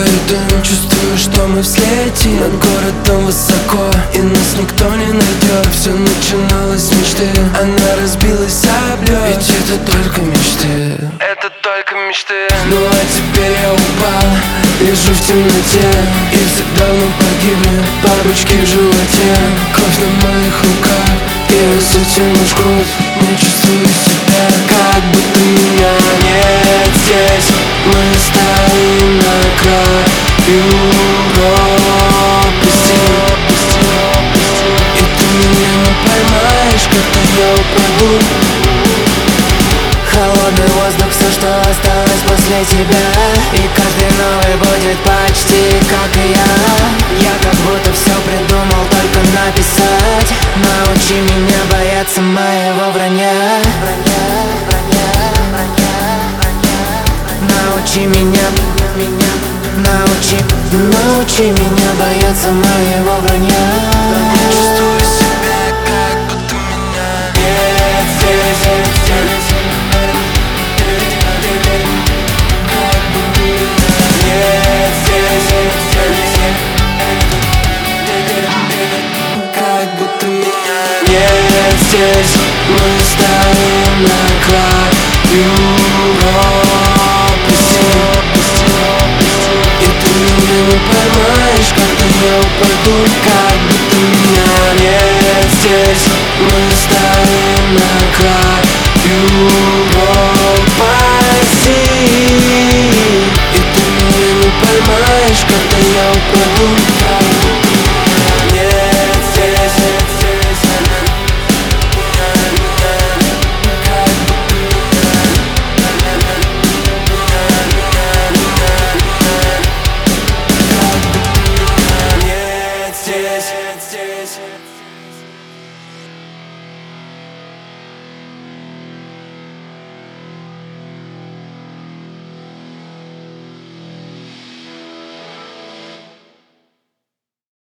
Вдыхаю дым, чувствую, что мы взлетим над городом высоко, и нас никто не найдет. Все начиналось с мечты, она разбилась об лед. Ведь это только мечты, это только мечты. Ну а теперь я упал, лежу в темноте, и все давно погибли бабочки в животе. Кровь на моих руках, и я затяну жгут. Не чувствую себя, как будто меня нет здесь. Мы стоим на краю пропасти, и ты меня не поймаешь, когда я упаду. Холодный воздух, все, что осталось после тебя. И каждый новый будет почти как и я. Я как будто все придумал, только написать. Научи меня бояться моего вранья. Научи меня, научи меня бояться моего вранья. Чувствую себя, как будто меня нет здесь. Как будто меня нет здесь. Мы стоим на краю пропасти, и ты меня не поймаешь, когда я упаду. Как будто меня нет здесь. Мы стоим на краю пропасти, и ты меня не поймаешь, когда я упаду.